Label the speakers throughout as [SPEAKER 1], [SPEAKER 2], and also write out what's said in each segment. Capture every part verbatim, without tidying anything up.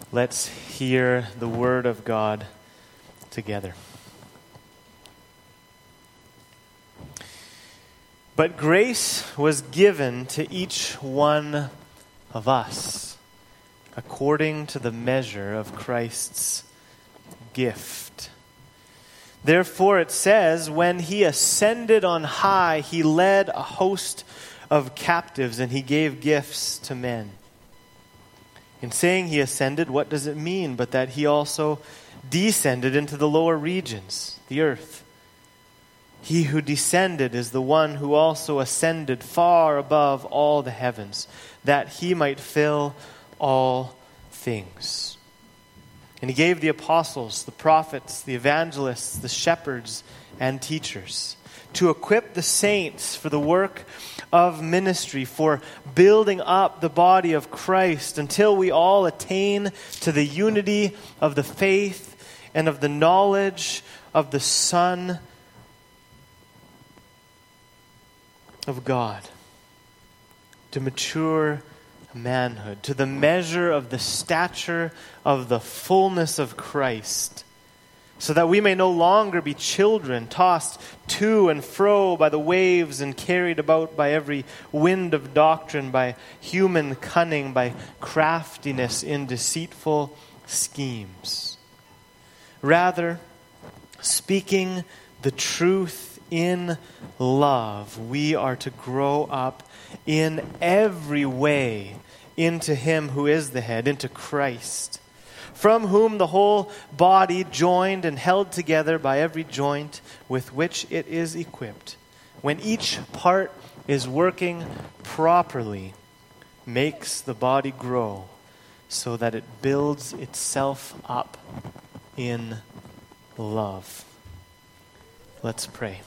[SPEAKER 1] Let's hear the word of God together. But grace was given to each one of us according to the measure of Christ's gift. Therefore it says, when he ascended on high, he led a host of captives and he gave gifts to men. In saying he ascended, what does it mean but that he also descended into the lower regions, the earth? He who descended is the one who also ascended far above all the heavens, that he might fill all things. And he gave the apostles, the prophets, the evangelists, the shepherds, and teachers to equip the saints for the work of ministry, for building up the body of Christ until we all attain to the unity of the faith and of the knowledge of the Son of God, to mature manhood, to the measure of the stature of the fullness of Christ, so that we may no longer be children, tossed to and fro by the waves and carried about by every wind of doctrine, by human cunning, by craftiness in deceitful schemes. Rather, speaking the truth in love, we are to grow up in every way into him who is the head, into Christ, from whom the whole body, joined and held together by every joint with which it is equipped, when each part is working properly, makes the body grow so that it builds itself up in love. Let's pray.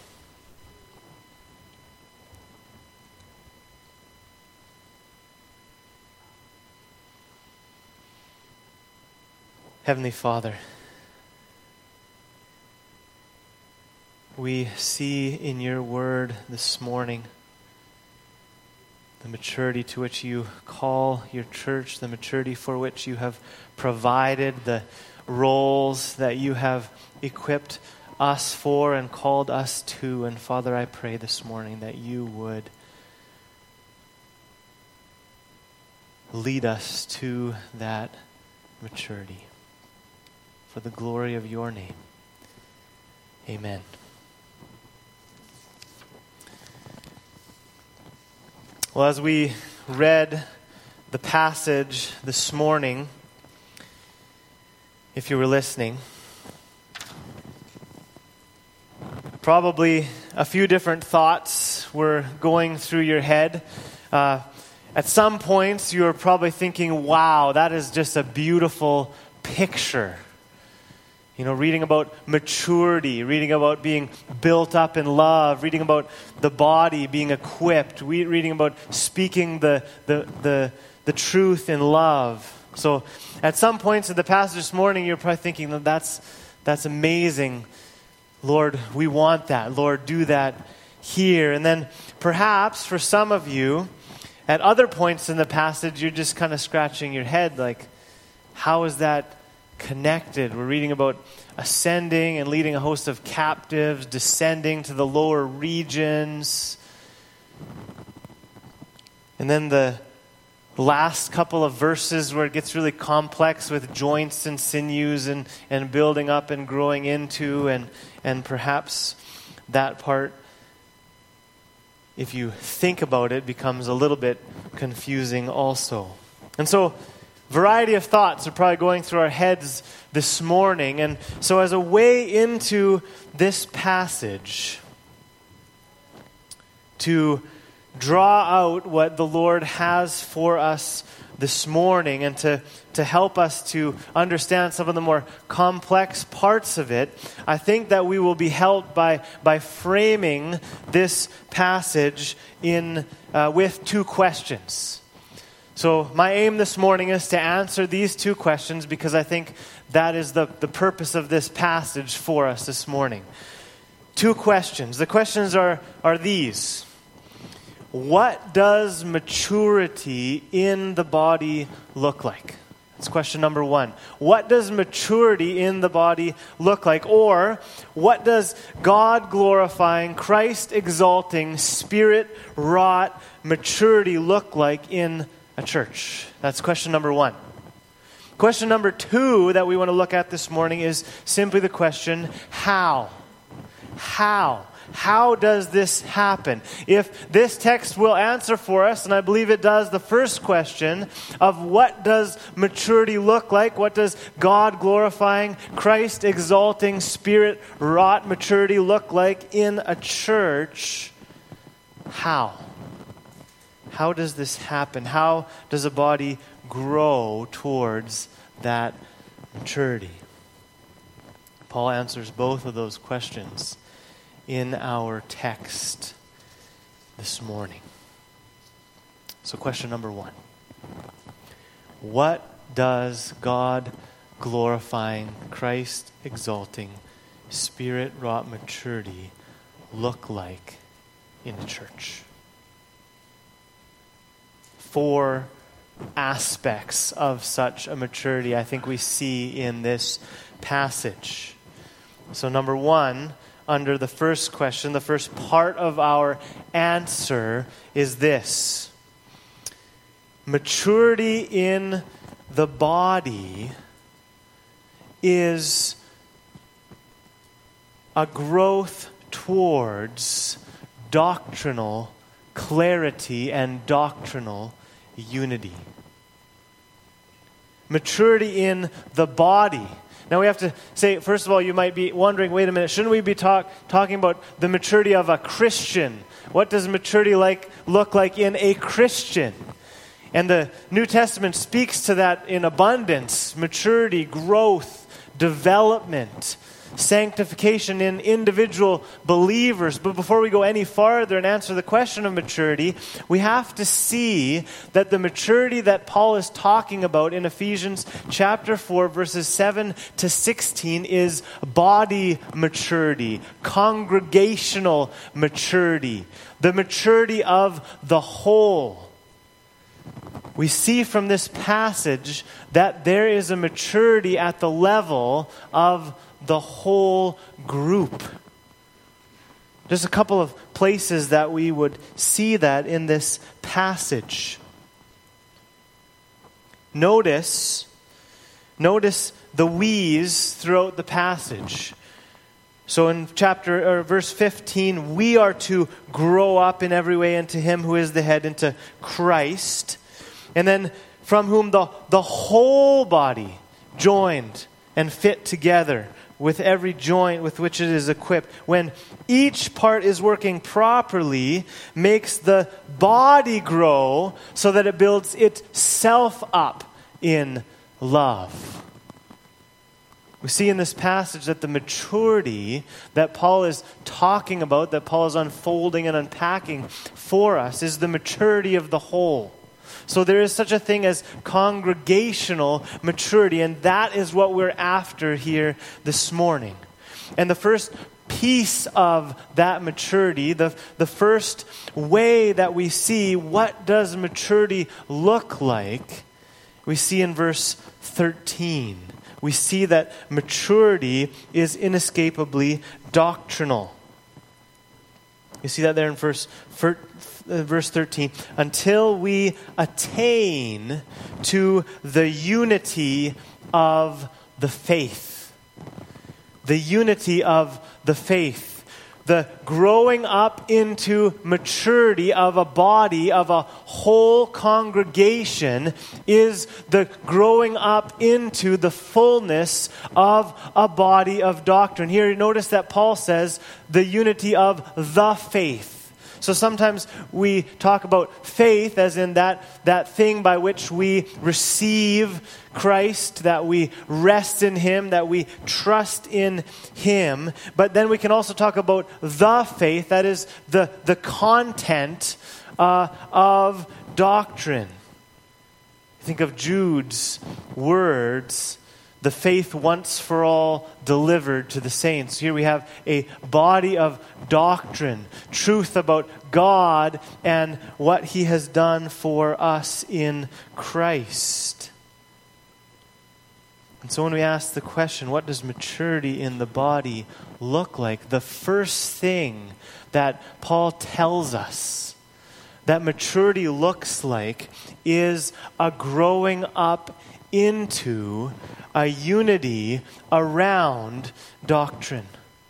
[SPEAKER 1] Heavenly Father, we see in your word this morning the maturity to which you call your church, the maturity for which you have provided, the roles that you have equipped us for and called us to. And Father, I pray this morning that you would lead us to that maturity. For the glory of your name. Amen. Well, as we read the passage this morning, if you were listening, probably a few different thoughts were going through your head. Uh, at some points, you were probably thinking, wow, that is just a beautiful picture. You know, reading about maturity, reading about being built up in love, reading about the body being equipped, we, reading about speaking the, the the the truth in love. So at some points in the passage this morning, you're probably thinking, that that's, that's amazing. Lord, we want that. Lord, do that here. And then perhaps for some of you, at other points in the passage, you're just kind of scratching your head like, how is that connected? We're reading about ascending and leading a host of captives, descending to the lower regions. And then the last couple of verses where it gets really complex with joints and sinews and, and building up and growing into, and, and perhaps that part, if you think about it, becomes a little bit confusing also. And so variety of thoughts are probably going through our heads this morning. And so as a way into this passage, to draw out what the Lord has for us this morning and to, to help us to understand some of the more complex parts of it, I think that we will be helped by, by framing this passage in uh, with two questions. So my aim this morning is to answer these two questions because I think that is the, the purpose of this passage for us this morning. Two questions. The questions are, are these. What does maturity in the body look like? It's question number one. What does maturity in the body look like? Or, what does God-glorifying, Christ-exalting, Spirit-wrought maturity look like in a church? That's question number one. Question number two that we want to look at this morning is simply the question, how? How? How does this happen? If this text will answer for us, and I believe it does, the first question of what does maturity look like? What does God-glorifying, Christ-exalting, Spirit-wrought maturity look like in a church? How? How does this happen? How does a body grow towards that maturity? Paul answers both of those questions in our text this morning. So question number one. What does God-glorifying, Christ-exalting, Spirit-wrought maturity look like in the church? Four aspects of such a maturity I think we see in this passage. So number one, under the first question, the first part of our answer is this. Maturity in the body is a growth towards doctrinal clarity and doctrinal unity. Maturity in the body. Now we have to say, first of all, you might be wondering, wait a minute, shouldn't we be talk, talking about the maturity of a Christian? What does maturity like look like in a Christian? And the New Testament speaks to that in abundance. Maturity, growth, development, sanctification in individual believers. But before we go any farther and answer the question of maturity, we have to see that the maturity that Paul is talking about in Ephesians chapter four, verses seven to sixteen is body maturity, congregational maturity, the maturity of the whole. We see from this passage that there is a maturity at the level of the whole group. There's a couple of places that we would see that in this passage. Notice, notice the we's throughout the passage. So in chapter or verse fifteen, we are to grow up in every way into Him who is the head, into Christ. And then from whom the, the whole body joined and fit together with every joint with which it is equipped, when each part is working properly, makes the body grow so that it builds itself up in love. We see in this passage that the maturity that Paul is talking about, that Paul is unfolding and unpacking for us, is the maturity of the whole. So there is such a thing as congregational maturity, and that is what we're after here this morning. And the first piece of that maturity, the, the first way that we see what does maturity look like, we see in verse thirteen. We see that maturity is inescapably doctrinal. You see that there in verse verse thirteen. Until we attain to the unity of the faith. The unity of the faith. The growing up into maturity of a body, of a whole congregation, is the growing up into the fullness of a body of doctrine. Here, notice that Paul says the unity of the faith. So sometimes we talk about faith as in that, that thing by which we receive Christ, that we rest in Him, that we trust in Him. But then we can also talk about the faith, that is the, the content uh, of doctrine. Think of Jude's words, the faith once for all delivered to the saints. Here we have a body of doctrine, truth about God and what He has done for us in Christ. And so when we ask the question, what does maturity in the body look like? The first thing that Paul tells us that maturity looks like is a growing up into a unity around doctrine.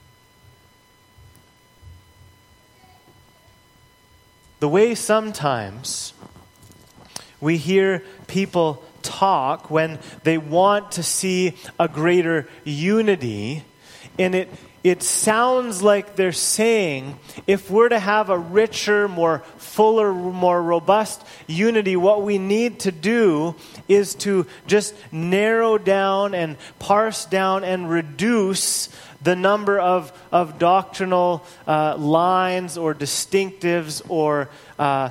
[SPEAKER 1] The way sometimes we hear people talk when they want to see a greater unity, and it it sounds like they're saying, if we're to have a richer, more fuller, more robust unity, what we need to do is to just narrow down and parse down and reduce the number of, of doctrinal uh, lines or distinctives or uh,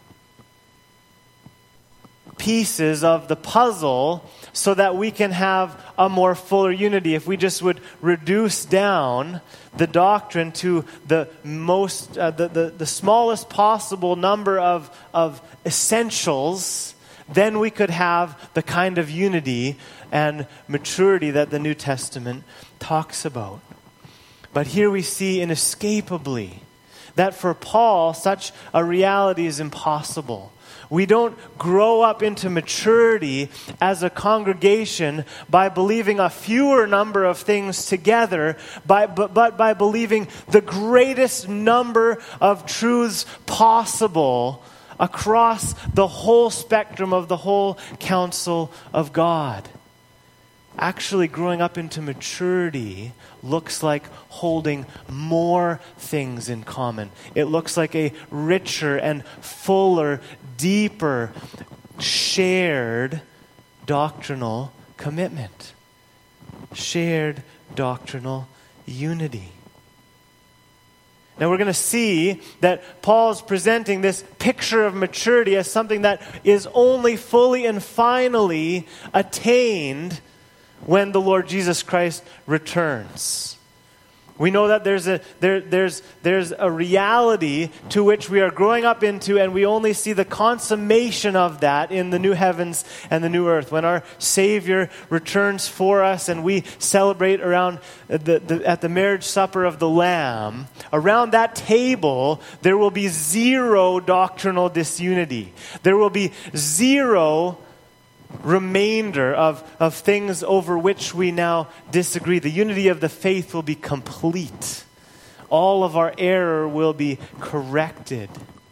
[SPEAKER 1] pieces of the puzzle so that we can have a more fuller unity. If we just would reduce down the doctrine to the most, uh, the, the, the smallest possible number of, of essentials, then we could have the kind of unity and maturity that the New Testament talks about. But here we see inescapably that for Paul, such a reality is impossible. We don't grow up into maturity as a congregation by believing a fewer number of things together, by, but, but by believing the greatest number of truths possible across the whole spectrum of the whole counsel of God. Actually, growing up into maturity looks like holding more things in common. It looks like a richer and fuller, deeper, shared doctrinal commitment. Shared doctrinal unity. Now we're going to see that Paul's presenting this picture of maturity as something that is only fully and finally attained when the Lord Jesus Christ returns. We know that there's a there, there's there's a reality to which we are growing up into, and we only see the consummation of that in the new heavens and the new earth. When our Savior returns for us and we celebrate around the, the at the marriage supper of the Lamb, around that table there will be zero doctrinal disunity. There will be zero remainder of, of things over which we now disagree. The unity of the faith will be complete. All of our error will be corrected.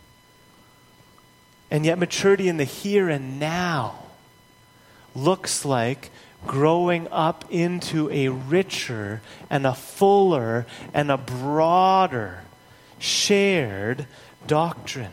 [SPEAKER 1] And yet maturity in the here and now looks like growing up into a richer and a fuller and a broader shared doctrine.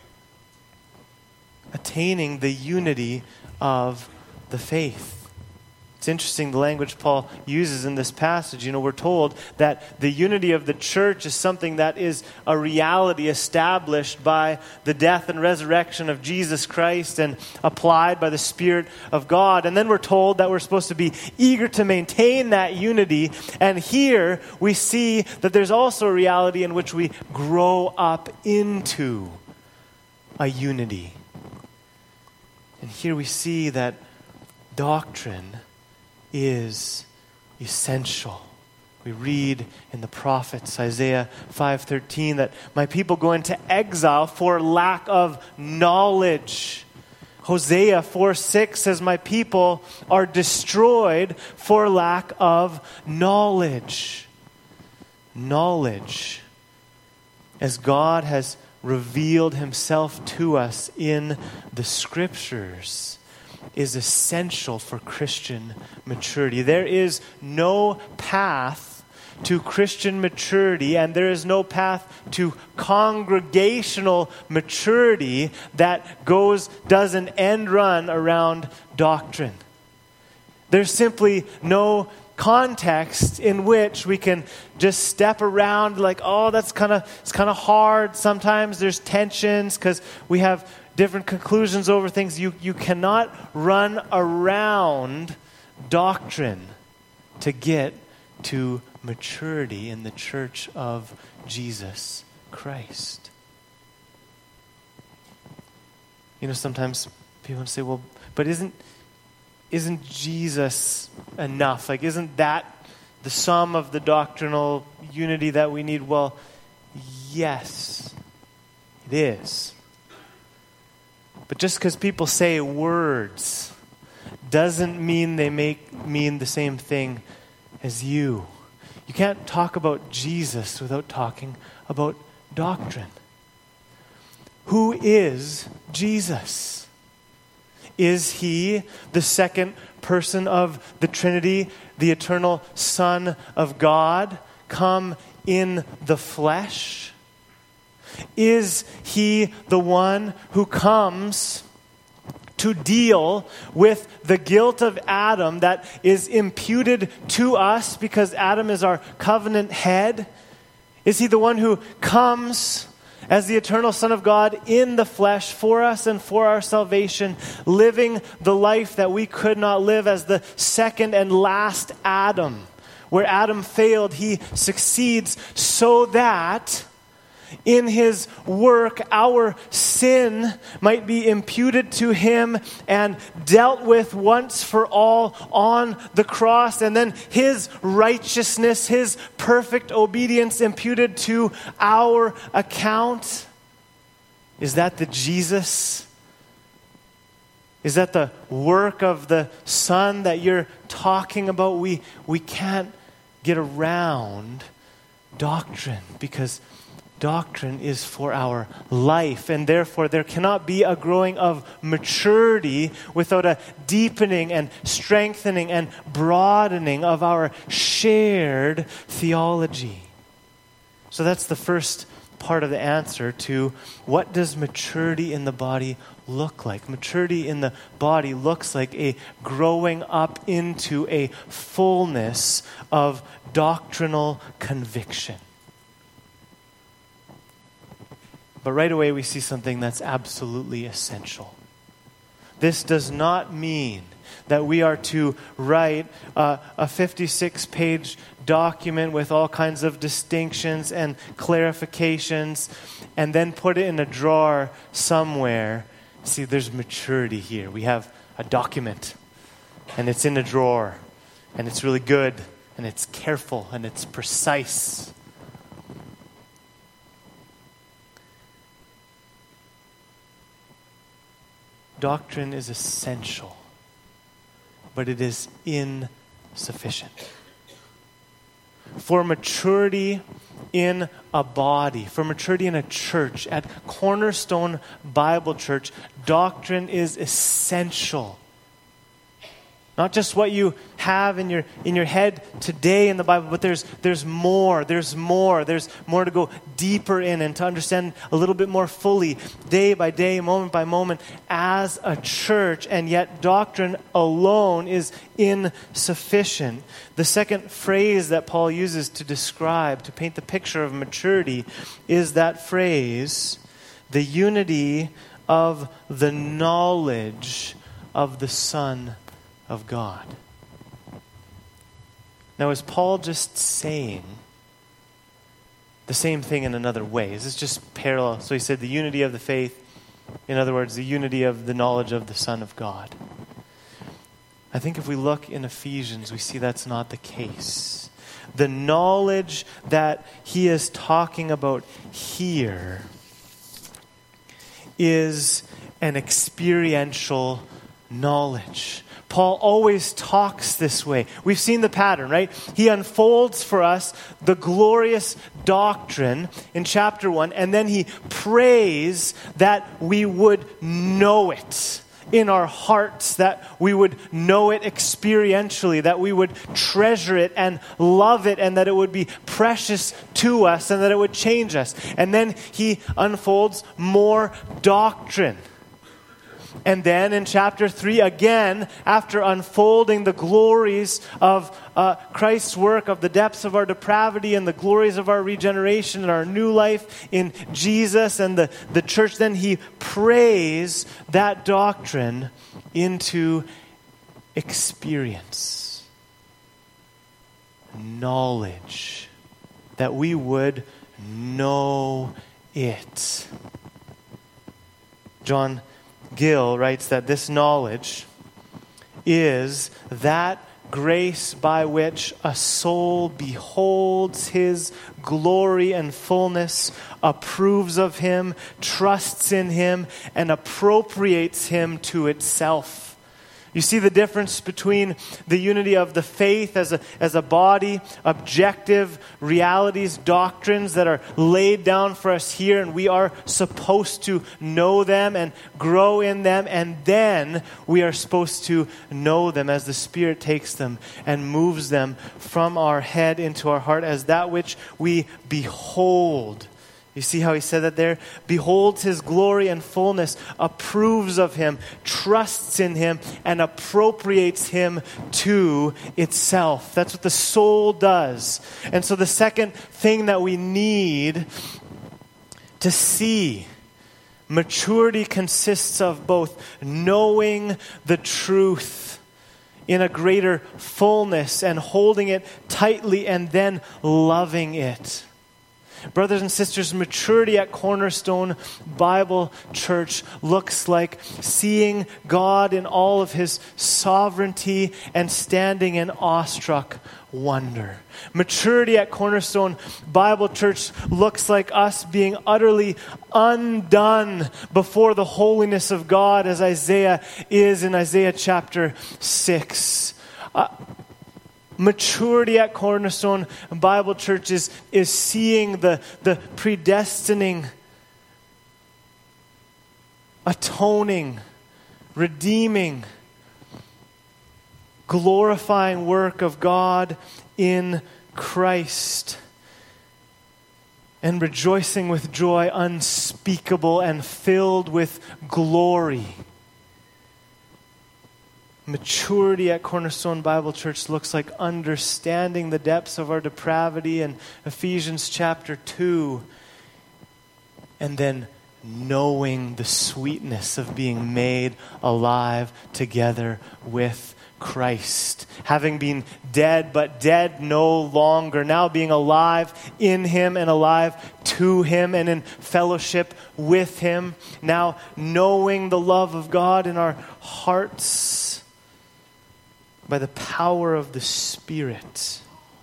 [SPEAKER 1] Attaining the unity of the faith. It's interesting the language Paul uses in this passage. You know, we're told that the unity of the church is something that is a reality established by the death and resurrection of Jesus Christ and applied by the Spirit of God. And then we're told that we're supposed to be eager to maintain that unity. And here we see that there's also a reality in which we grow up into a unity. And here we see that doctrine is essential. We read in the prophets, Isaiah five thirteen, that my people go into exile for lack of knowledge. Hosea four six says, my people are destroyed for lack of knowledge. Knowledge. As God has revealed himself to us in the Scriptures, is essential for Christian maturity. There is no path to Christian maturity, and there is no path to congregational maturity that goes, does an end run around doctrine. There's simply no context in which we can just step around like, oh, that's kind of it's kind of hard. Sometimes there's tensions because we have different conclusions over things. You you cannot run around doctrine to get to maturity in the church of Jesus Christ. You know, sometimes people say, well, but isn't isn't Jesus enough? Like, isn't that the sum of the doctrinal unity that we need? Well, yes, it is. But just because people say words doesn't mean they make mean the same thing as you. You can't talk about Jesus without talking about doctrine. Who is Jesus? Is he the second person of the Trinity, the eternal Son of God, come in the flesh? Is he the one who comes to deal with the guilt of Adam that is imputed to us because Adam is our covenant head? Is he the one who comes as the eternal Son of God in the flesh for us and for our salvation, living the life that we could not live as the second and last Adam? Where Adam failed, he succeeds so that in his work, our sin might be imputed to him and dealt with once for all on the cross, and then his righteousness, his perfect obedience imputed to our account. Is that the Jesus? Is that the work of the Son that you're talking about? We, we can't get around doctrine because doctrine is for our life, and therefore there cannot be a growing of maturity without a deepening and strengthening and broadening of our shared theology. So that's the first part of the answer to what does maturity in the body look like? Maturity in the body looks like a growing up into a fullness of doctrinal conviction. But right away we see something that's absolutely essential. This does not mean that we are to write uh, a fifty-six page document with all kinds of distinctions and clarifications and then put it in a drawer somewhere. See, there's maturity here. We have a document and it's in a drawer and it's really good and it's careful and it's precise. Doctrine is essential, but it is insufficient. For maturity in a body, for maturity in a church, at Cornerstone Bible Church, doctrine is essential. Not just what you have in your in your head today in the Bible, but there's there's more, there's more, there's more to go deeper in and to understand a little bit more fully, day by day, moment by moment, as a church. And yet doctrine alone is insufficient. The second phrase that Paul uses to describe, to paint the picture of maturity, is that phrase, the unity of the knowledge of the Son of God. Now, is Paul just saying the same thing in another way? Is this just parallel? So he said the unity of the faith, in other words, the unity of the knowledge of the Son of God. I think if we look in Ephesians, we see that's not the case. The knowledge that he is talking about here is an experiential knowledge. Paul always talks this way. We've seen the pattern, right? He unfolds for us the glorious doctrine in chapter one, and then he prays that we would know it in our hearts, that we would know it experientially, that we would treasure it and love it, and that it would be precious to us, and that it would change us. And then he unfolds more doctrine. And then in chapter three, again, after unfolding the glories of uh, Christ's work, of the depths of our depravity and the glories of our regeneration and our new life in Jesus and the, the church, then he prays that doctrine into experience, knowledge, that we would know it. John Gill writes that this knowledge is that grace by which a soul beholds his glory and fullness, approves of him, trusts in him, and appropriates him to itself. You see the difference between the unity of the faith as a, as a body, objective realities, doctrines that are laid down for us here, and we are supposed to know them and grow in them, and then we are supposed to know them as the Spirit takes them and moves them from our head into our heart as that which we behold. You see how he said that there? Beholds his glory and fullness, approves of him, trusts in him, and appropriates him to itself. That's what the soul does. And so the second thing that we need to see, maturity consists of both knowing the truth in a greater fullness and holding it tightly and then loving it. Brothers and sisters, maturity at Cornerstone Bible Church looks like seeing God in all of his sovereignty and standing in awestruck wonder. Maturity at Cornerstone Bible Church looks like us being utterly undone before the holiness of God, as Isaiah is in Isaiah chapter six. Uh, Maturity at Cornerstone Bible Church is, is seeing the, the predestining, atoning, redeeming, glorifying work of God in Christ, and rejoicing with joy unspeakable and filled with glory. Maturity at Cornerstone Bible Church looks like understanding the depths of our depravity in Ephesians chapter two, and then knowing the sweetness of being made alive together with Christ. Having been dead, but dead no longer. Now being alive in him and alive to him and in fellowship with him. Now knowing the love of God in our hearts by the power of the Spirit.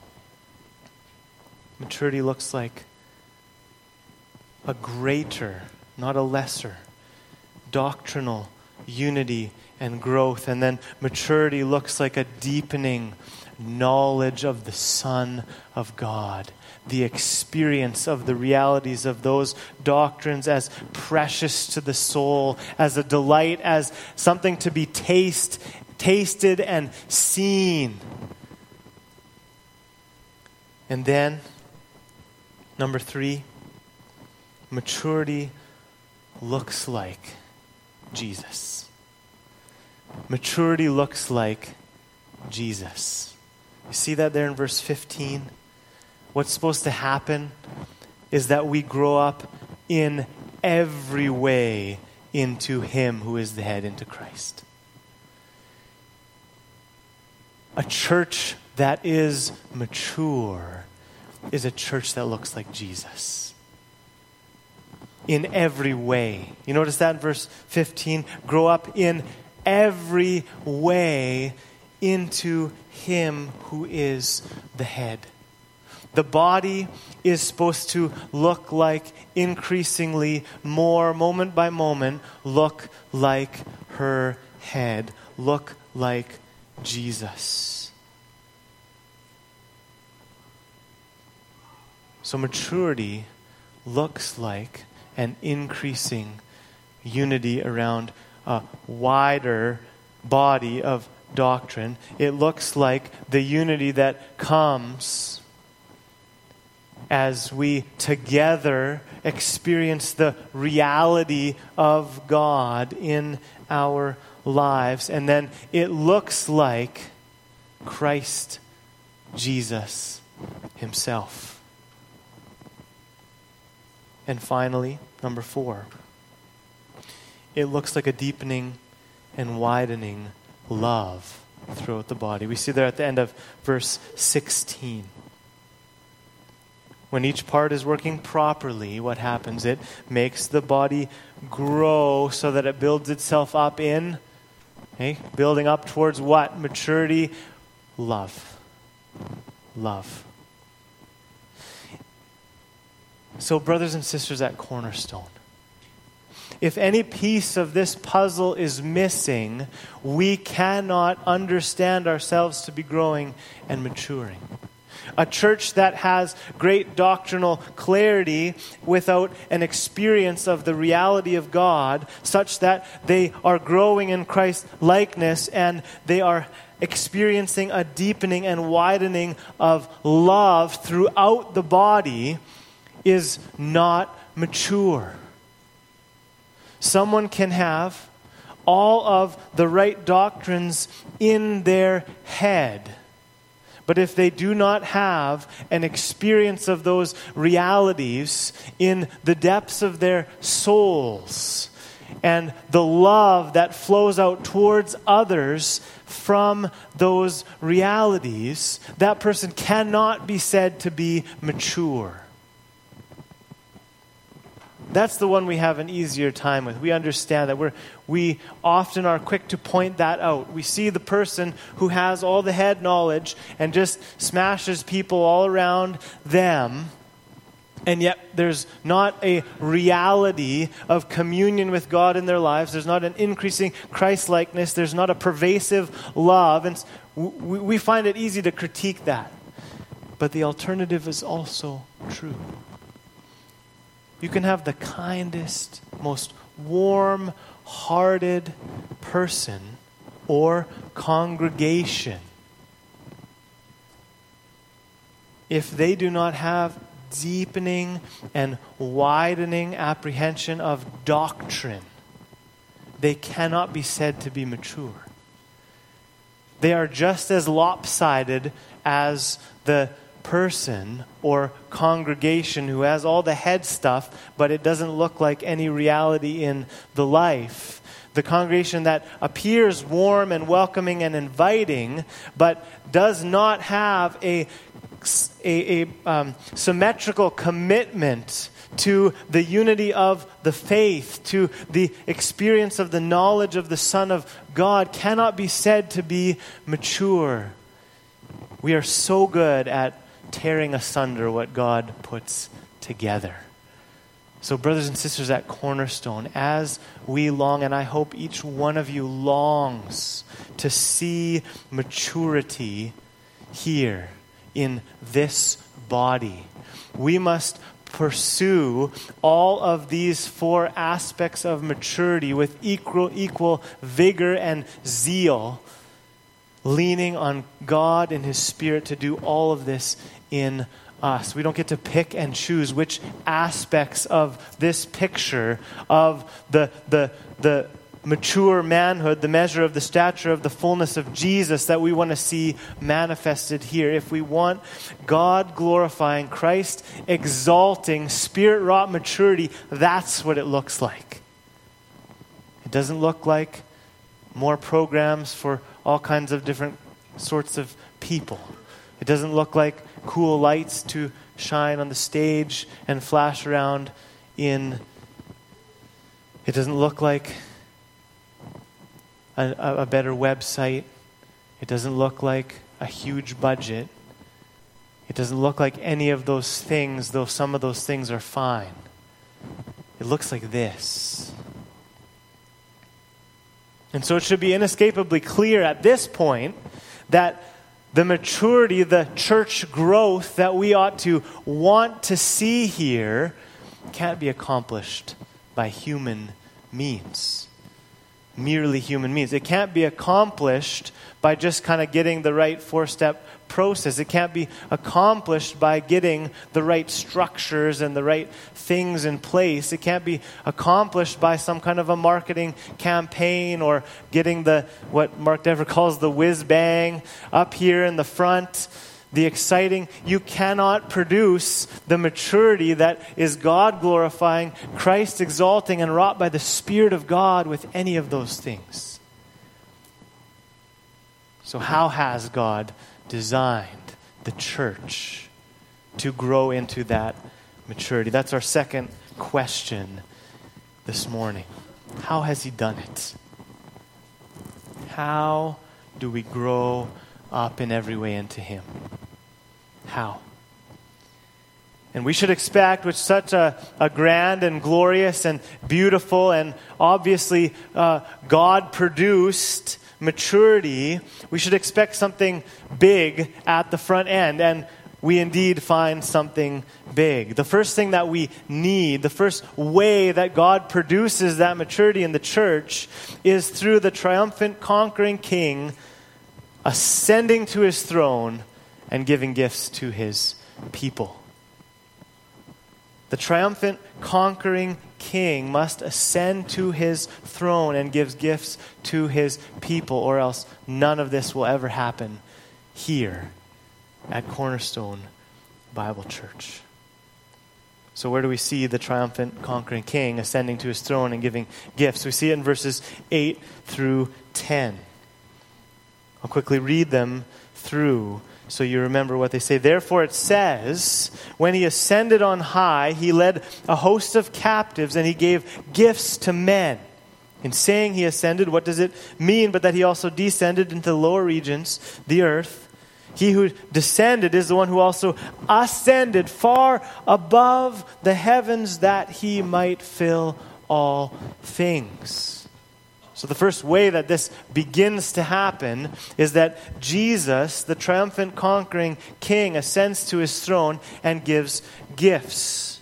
[SPEAKER 1] Maturity looks like a greater, not a lesser, doctrinal unity and growth. And then maturity looks like a deepening knowledge of the Son of God. The experience of the realities of those doctrines as precious to the soul, as a delight, as something to be taste, tasted and seen. And then, number three, maturity looks like Jesus. Maturity looks like Jesus. You see that there in verse fifteen? What's supposed to happen is that we grow up in every way into him who is the head, into Christ. A church that is mature is a church that looks like Jesus. In every way. You notice that in verse fifteen? Grow up in every way into him who is the head. The body is supposed to look like increasingly more, moment by moment, look like her head. Look like Jesus. So maturity looks like an increasing unity around a wider body of doctrine. It looks like the unity that comes as we together experience the reality of God in our lives. And then it looks like Christ Jesus himself. And finally, number four, it looks like a deepening and widening love throughout the body. We see there at the end of verse sixteen. When each part is working properly, what happens? It makes the body grow so that it builds itself up in Okay? Building up towards what? Maturity, love. Love. So, brothers and sisters at Cornerstone, if any piece of this puzzle is missing, we cannot understand ourselves to be growing and maturing. A church that has great doctrinal clarity without an experience of the reality of God, such that they are growing in Christ's likeness and they are experiencing a deepening and widening of love throughout the body, is not mature. Someone can have all of the right doctrines in their head, but if they do not have an experience of those realities in the depths of their souls and the love that flows out towards others from those realities, that person cannot be said to be mature. That's the one we have an easier time with. We understand that we're, we often are quick to point that out. We see the person who has all the head knowledge and just smashes people all around them, and yet there's not a reality of communion with God in their lives. There's not an increasing Christ-likeness. There's not a pervasive love. And we find it easy to critique that. But the alternative is also true. You can have the kindest, most warm-hearted person or congregation. If they do not have deepening and widening apprehension of doctrine, they cannot be said to be mature. They are just as lopsided as the person or congregation who has all the head stuff, but it doesn't look like any reality in the life. The congregation that appears warm and welcoming and inviting, but does not have a, a, a um, symmetrical commitment to the unity of the faith, to the experience of the knowledge of the Son of God, cannot be said to be mature. We are so good at tearing asunder what God puts together. So, brothers and sisters at Cornerstone, as we long, and I hope each one of you longs to see maturity here in this body, we must pursue all of these four aspects of maturity with equal, equal vigor and zeal, leaning on God and His Spirit to do all of this in us. We don't get to pick and choose which aspects of this picture of the, the, the mature manhood, the measure of the stature of the fullness of Jesus that we want to see manifested here. If we want God glorifying, Christ exalting, Spirit-wrought maturity, that's what it looks like. It doesn't look like more programs for all kinds of different sorts of people. It doesn't look like cool lights to shine on the stage and flash around in. It doesn't look like a, a better website. It doesn't look like a huge budget. It doesn't look like any of those things, though some of those things are fine. It looks like this. And so it should be inescapably clear at this point that the maturity, the church growth that we ought to want to see here can't be accomplished by human means. Merely human means. It can't be accomplished by just kind of getting the right four-step process. It can't be accomplished by getting the right structures and the right things in place. It can't be accomplished by some kind of a marketing campaign or getting the, what Mark Dever calls the whiz-bang up here in the front. The exciting, you cannot produce the maturity that is God glorifying, Christ exalting, and wrought by the Spirit of God with any of those things. So how has God designed the church to grow into that maturity? That's our second question this morning. How has He done it? how do we grow up in every way into Him? How? And we should expect, with such a, a grand and glorious and beautiful and obviously uh, God-produced maturity, we should expect something big at the front end. And we indeed find something big. The first thing that we need, the first way that God produces that maturity in the church is through the triumphant, conquering King ascending to His throne and giving gifts to His people. The triumphant, conquering King must ascend to His throne and gives gifts to His people, or else none of this will ever happen here at Cornerstone Bible Church. So where do we see the triumphant, conquering King ascending to His throne and giving gifts? We see it in verses eight through ten. I'll quickly read them through so you remember what they say. Therefore it says, when He ascended on high, He led a host of captives and He gave gifts to men. In saying He ascended, what does it mean but that He also descended into the lower regions, the earth? He who descended is the one who also ascended far above the heavens that He might fill all things. So the first way that this begins to happen is that Jesus, the triumphant, conquering King, ascends to His throne and gives gifts.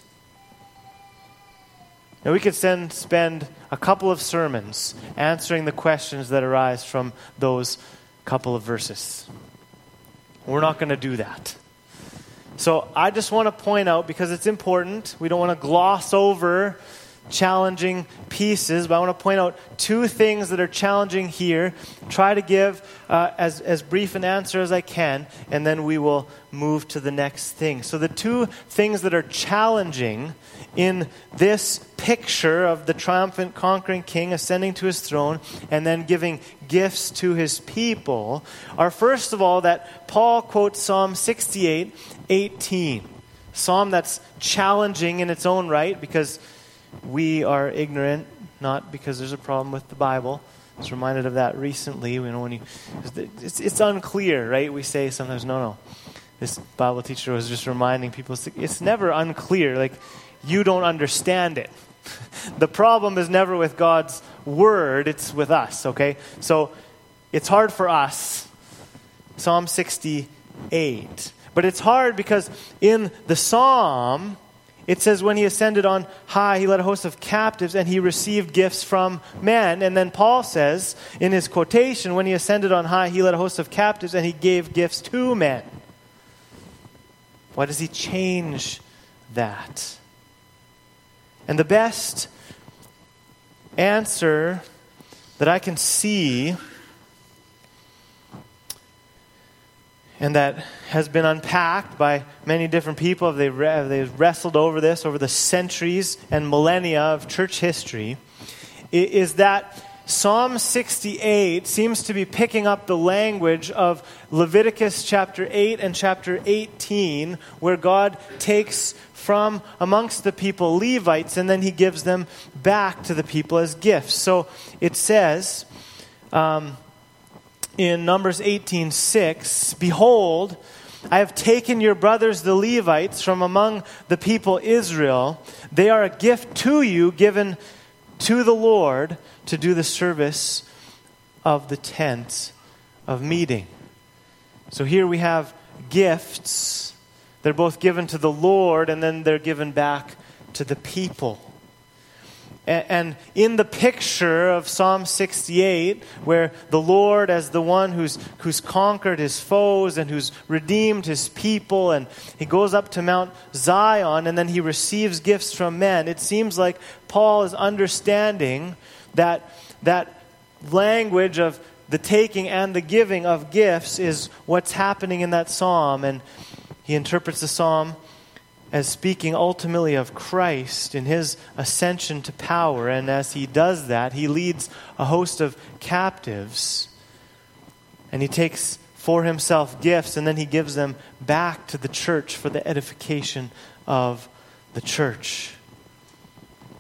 [SPEAKER 1] Now we could send, spend a couple of sermons answering the questions that arise from those couple of verses. We're not going to do that. So I just want to point out, because it's important, we don't want to gloss over challenging pieces, but I want to point out two things that are challenging here. Try to give uh, as, as brief an answer as I can, and then we will move to the next thing. So the two things that are challenging in this picture of the triumphant, conquering King ascending to His throne and then giving gifts to His people are, first of all, that Paul quotes Psalm sixty-eight eighteen. Psalm that's challenging in its own right, because we are ignorant, not because there's a problem with the Bible. I was reminded of that recently. You know, when you, it's, it's unclear, right? We say sometimes, no, no. This Bible teacher was just reminding people, it's never unclear. Like, you don't understand it. The problem is never with God's word, it's with us, okay? So, it's hard for us. Psalm sixty-eight. But it's hard because in the Psalm, it says, when He ascended on high, He led a host of captives and He received gifts from men. And then Paul says in his quotation, when He ascended on high, He led a host of captives and He gave gifts to men. Why does He change that? And the best answer that I can see, and that has been unpacked by many different people, they've, they've wrestled over this over the centuries and millennia of church history, is that Psalm sixty-eight seems to be picking up the language of Leviticus chapter eight and chapter eighteen, where God takes from amongst the people Levites and then He gives them back to the people as gifts. So it says, um, in Numbers eighteen six, behold, I have taken your brothers the Levites from among the people Israel. They are a gift to you, given to the Lord to do the service of the tent of meeting. So here we have gifts. They're both given to the Lord and then they're given back to the people. And in the picture of Psalm sixty-eight, where the Lord, as the one who's who's conquered His foes and who's redeemed His people, and He goes up to Mount Zion and then He receives gifts from men, it seems like Paul is understanding that that language of the taking and the giving of gifts is what's happening in that psalm. And he interprets the psalm as speaking ultimately of Christ in His ascension to power. And as He does that, He leads a host of captives. And He takes for Himself gifts, and then He gives them back to the church for the edification of the church.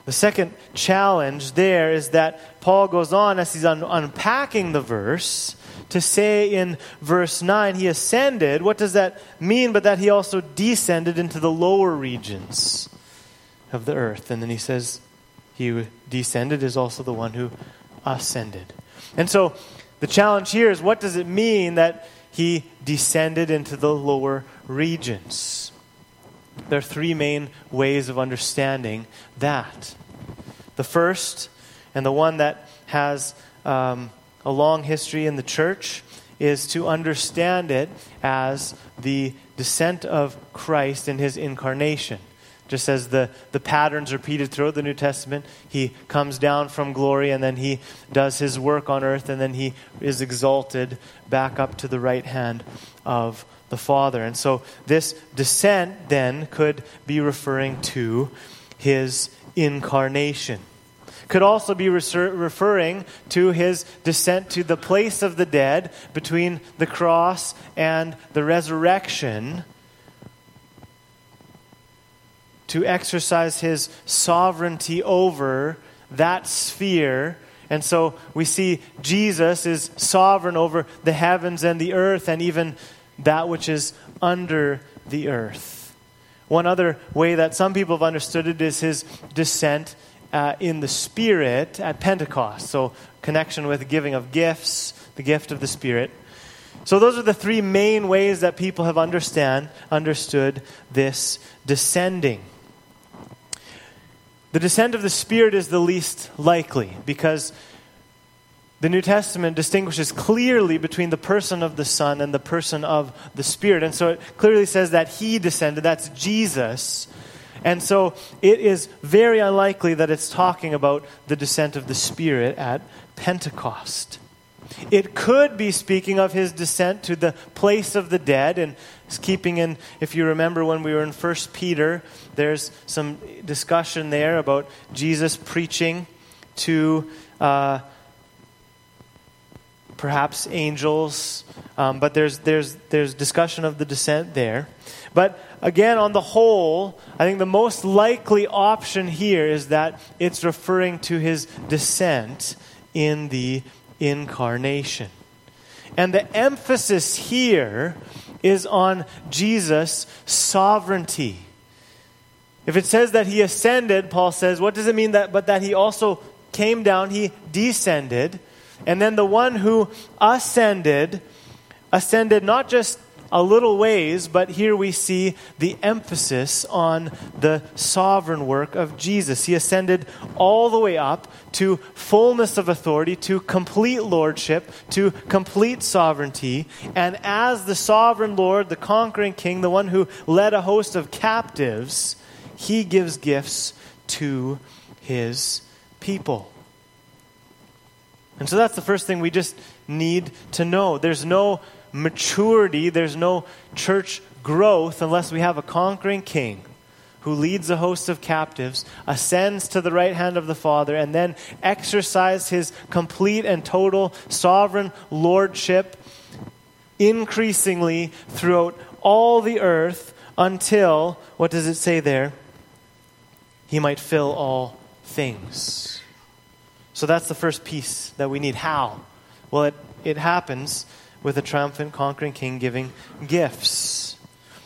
[SPEAKER 1] The second challenge there is that Paul goes on as he's un- unpacking the verse to say in verse nine, he ascended. What does that mean? But that he also descended into the lower regions of the earth. And then he says, he who descended is also the one who ascended. And so the challenge here is, what does it mean that he descended into the lower regions? There are three main ways of understanding that. The first, and the one that has um, a long history in the church, is to understand it as the descent of Christ in his incarnation. Just as the, the patterns repeated throughout the New Testament, he comes down from glory and then he does his work on earth and then he is exalted back up to the right hand of the Father. And so this descent then could be referring to his incarnation. Could also be refer- referring to his descent to the place of the dead between the cross and the resurrection, to exercise his sovereignty over that sphere. And so we see Jesus is sovereign over the heavens and the earth and even that which is under the earth. One other way that some people have understood it is his descent uh, in the Spirit at Pentecost. So connection with giving of gifts, the gift of the Spirit. So those are the three main ways that people have understand understood this descending. The descent of the Spirit is the least likely because the New Testament distinguishes clearly between the person of the Son and the person of the Spirit. And so it clearly says that he descended, that's Jesus. And so it is very unlikely that it's talking about the descent of the Spirit at Pentecost. It could be speaking of his descent to the place of the dead, and keeping in, if you remember when we were in First Peter, there's some discussion there about Jesus preaching to uh, perhaps angels, um, but there's there's there's discussion of the descent there. But again, on the whole, I think the most likely option here is that it's referring to his descent in the incarnation. And the emphasis here is on Jesus' sovereignty. If it says that he ascended, Paul says, what does it mean that but that he also came down, he descended? And then the one who ascended, ascended not just a little ways, but here we see the emphasis on the sovereign work of Jesus. He ascended all the way up to fullness of authority, to complete lordship, to complete sovereignty. And as the sovereign Lord, the conquering king, the one who led a host of captives, he gives gifts to his people. And so that's the first thing we just need to know. There's no maturity, there's no church growth unless we have a conquering king who leads a host of captives, ascends to the right hand of the Father, and then exercises his complete and total sovereign lordship increasingly throughout all the earth until, what does it say there? He might fill all things. So that's the first piece that we need. How? Well, it, it happens with a triumphant, conquering king giving gifts.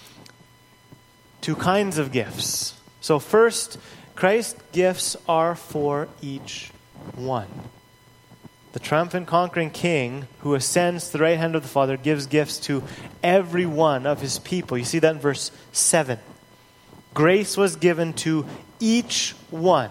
[SPEAKER 1] Two kinds of gifts. So first, Christ's gifts are for each one. The triumphant, conquering king who ascends to the right hand of the Father gives gifts to every one of his people. You see that in verse seven. Grace was given to each one.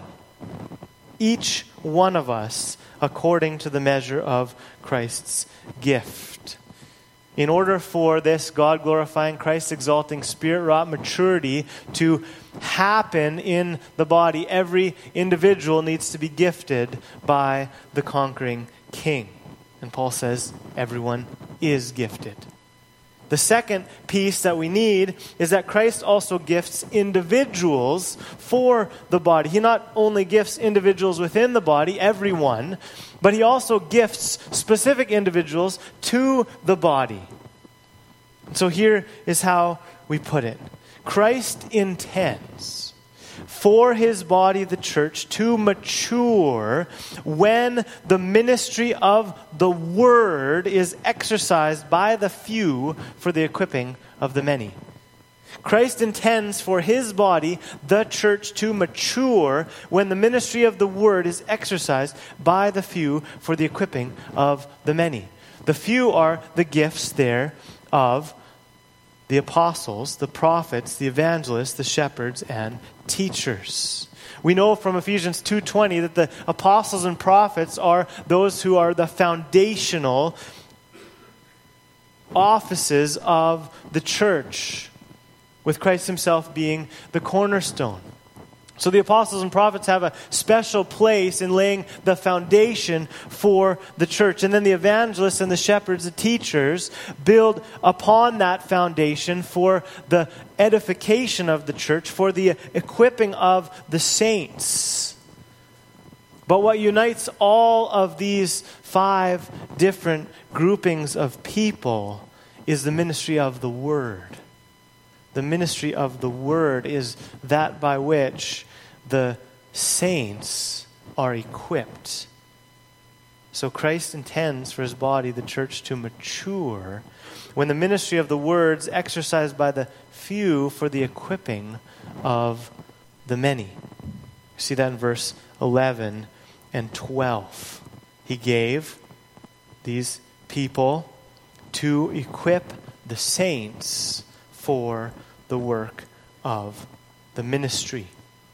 [SPEAKER 1] Each one of us according to the measure of Christ's gift. In order for this God-glorifying, Christ-exalting, Spirit-wrought maturity to happen in the body, every individual needs to be gifted by the conquering king. And Paul says everyone is gifted. The second piece that we need is that Christ also gifts individuals for the body. He not only gifts individuals within the body, everyone, but he also gifts specific individuals to the body. So here is how we put it. Christ intends for his body, the church, to mature when the ministry of the word is exercised by the few for the equipping of the many. Christ intends for his body, the church, to mature when the ministry of the word is exercised by the few for the equipping of the many. The few are the gifts there of the apostles, the prophets, the evangelists, the shepherds, and teachers. We know from Ephesians two twenty that the apostles and prophets are those who are the foundational offices of the church, with Christ himself being the cornerstone. So the apostles and prophets have a special place in laying the foundation for the church. And then the evangelists and the shepherds, the teachers, build upon that foundation for the edification of the church, for the equipping of the saints. But what unites all of these five different groupings of people is the ministry of the word. The ministry of the word is that by which the saints are equipped. So Christ intends for his body, the church, to mature when the ministry of the words exercised by the few for the equipping of the many. You see that in verse eleven and twelve. He gave these people to equip the saints for the work of the ministry.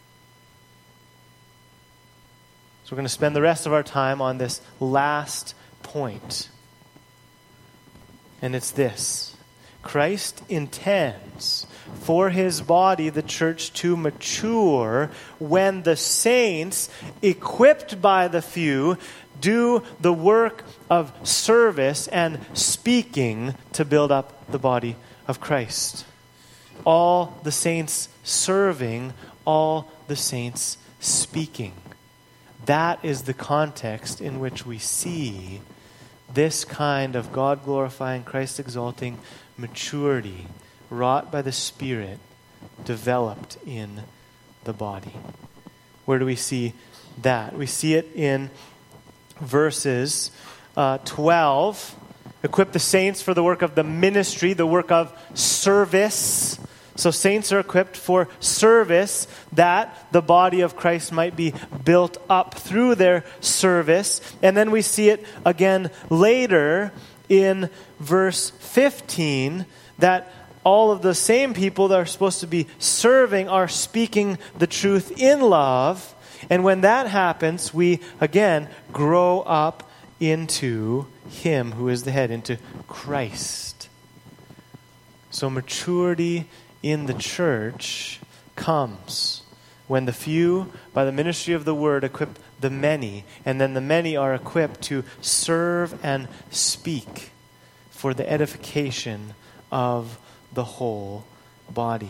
[SPEAKER 1] So we're going to spend the rest of our time on this last point. And it's this. Christ intends for his body, the church, to mature when the saints, equipped by the few, do the work of service and speaking to build up the body of Christ. All the saints serving, all the saints speaking. That is the context in which we see this kind of God-glorifying, Christ-exalting maturity wrought by the Spirit developed in the body. Where do we see that? We see it in verses uh, twelve. Equip the saints for the work of the ministry, the work of service. So saints are equipped for service, that the body of Christ might be built up through their service. And then we see it again later in verse fifteen, that all of the same people that are supposed to be serving are speaking the truth in love. And when that happens, we again grow up into him who is the head, into Christ. So maturity in the church comes when the few, by the ministry of the word, equip the many, and then the many are equipped to serve and speak for the edification of the whole body.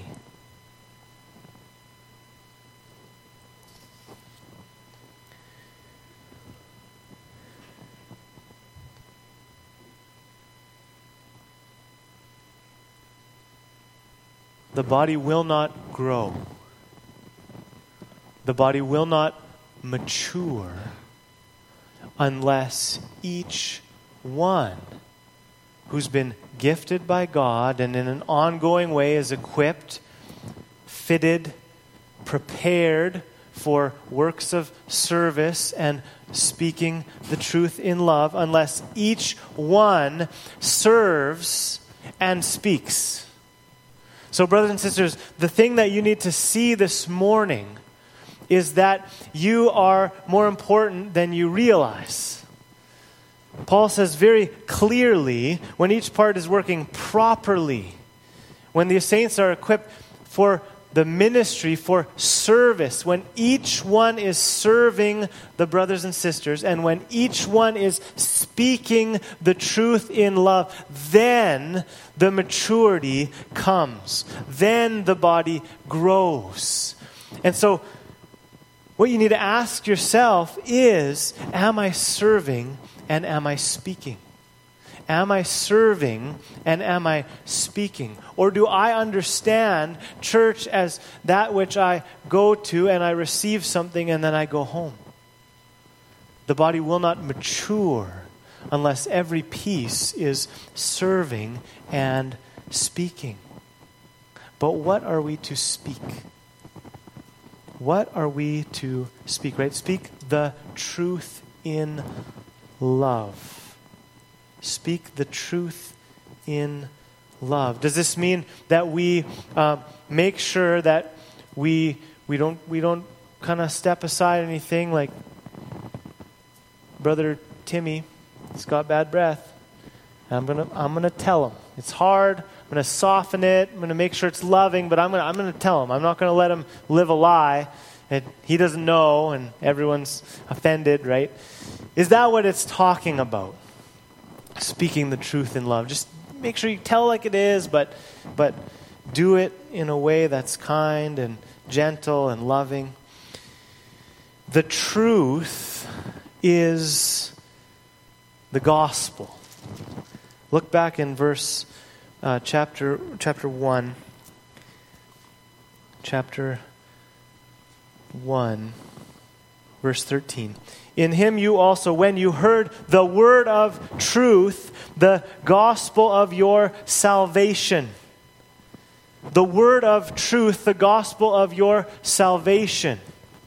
[SPEAKER 1] The body will not grow. The body will not mature unless each one who's been gifted by God and in an ongoing way is equipped, fitted, prepared for works of service and speaking the truth in love, unless each one serves and speaks. So, brothers and sisters, the thing that you need to see this morning is that you are more important than you realize. Paul says very clearly, when each part is working properly, when the saints are equipped for the ministry, for service, when each one is serving the brothers and sisters, and when each one is speaking the truth in love, then the maturity comes. Then the body grows. And so, what you need to ask yourself is, am I serving and am I speaking? Am I serving and am I speaking? Or do I understand church as that which I go to and I receive something and then I go home? The body will not mature unless every piece is serving and speaking. But what are we to speak? What are we to speak, right? Speak the truth in love. Speak the truth in love. Does this mean that we uh, make sure that we we don't we don't kind of step aside anything like Brother Timmy? He's got bad breath. I'm gonna I'm gonna tell him. It's hard. I'm gonna soften it. I'm gonna make sure it's loving, but I'm gonna I'm gonna tell him. I'm not gonna let him live a lie and he doesn't know and everyone's offended, right? Is that what it's talking about? Speaking the truth in love. Just make sure you tell like it is, but but do it in a way that's kind and gentle and loving. The truth is the gospel. Look back in verse uh, chapter chapter one. Chapter one, verse thirteen. In him you also, when you heard the word of truth, the gospel of your salvation. The word of truth, the gospel of your salvation.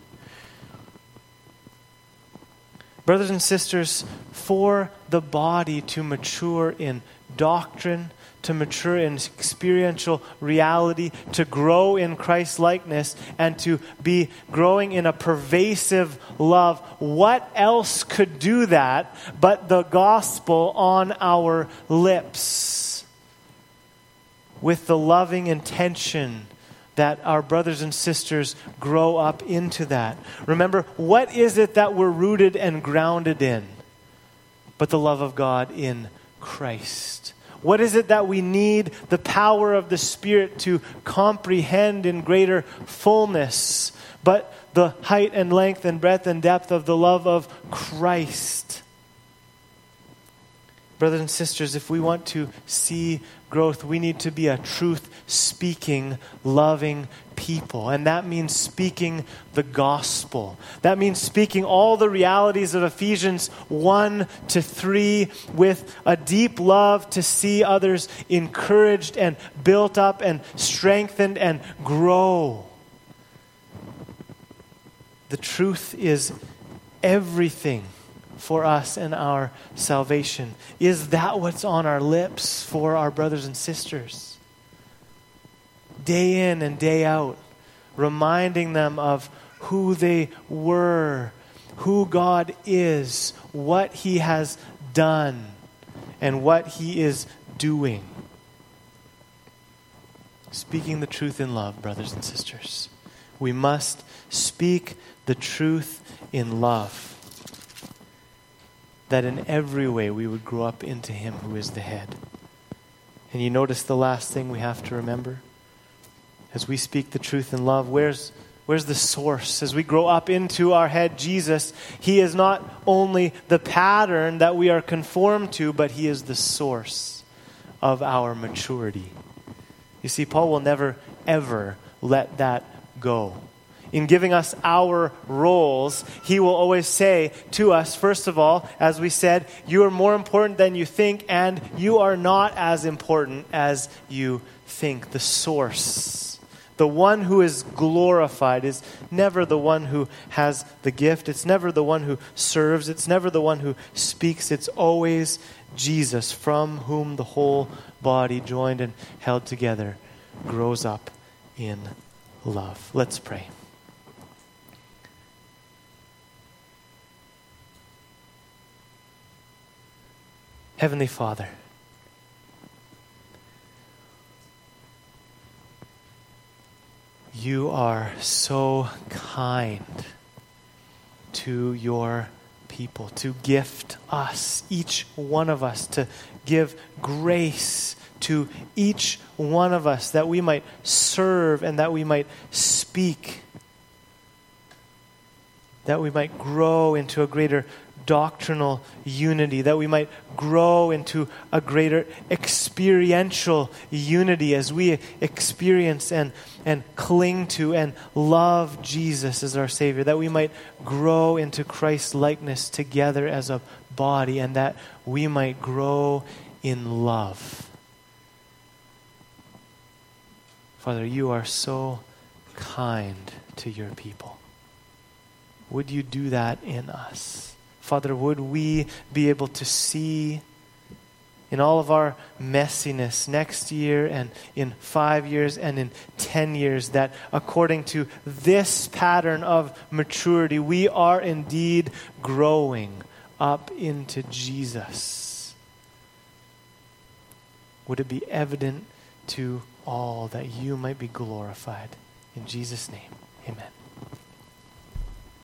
[SPEAKER 1] Brothers and sisters, for the body to mature in doctrine, to mature in experiential reality, to grow in Christ-likeness, and to be growing in a pervasive love, what else could do that but the gospel on our lips? With the loving intention that our brothers and sisters grow up into that. Remember, what is it that we're rooted and grounded in? But the love of God in Christ. What is it that we need the power of the Spirit to comprehend in greater fullness? But the height and length and breadth and depth of the love of Christ. Brothers and sisters, if we want to see growth, we need to be a truth-speaking, loving people. And that means speaking the gospel. That means speaking all the realities of Ephesians one to three with a deep love to see others encouraged and built up and strengthened and grow. The truth is everything for us and our salvation. Is that what's on our lips for our brothers and sisters? Day in and day out, reminding them of who they were, who God is, what He has done, and what He is doing. Speaking the truth in love, brothers and sisters. We must speak the truth in love, that in every way we would grow up into Him who is the head. And you notice the last thing we have to remember? As we speak the truth in love, where's, where's the source? As we grow up into our head, Jesus, He is not only the pattern that we are conformed to, but He is the source of our maturity. You see, Paul will never, ever let that go. In giving us our roles, he will always say to us, first of all, as we said, you are more important than you think, and you are not as important as you think. The source, the one who is glorified, is never the one who has the gift. It's never the one who serves. It's never the one who speaks. It's always Jesus, from whom the whole body, joined and held together, grows up in love. Let's pray. Heavenly Father, you are so kind to your people, to gift us, each one of us, to give grace to each one of us, that we might serve and that we might speak, that we might grow into a greater doctrinal unity, that we might grow into a greater experiential unity as we experience and, and cling to and love Jesus as our Savior, that we might grow into Christ's likeness together as a body, and that we might grow in love. Father, you are so kind to your people. Would you do that in us? Father, would we be able to see in all of our messiness next year and in five years and in ten years that according to this pattern of maturity, we are indeed growing up into Jesus? Would it be evident to all that you might be glorified? In Jesus' name, amen.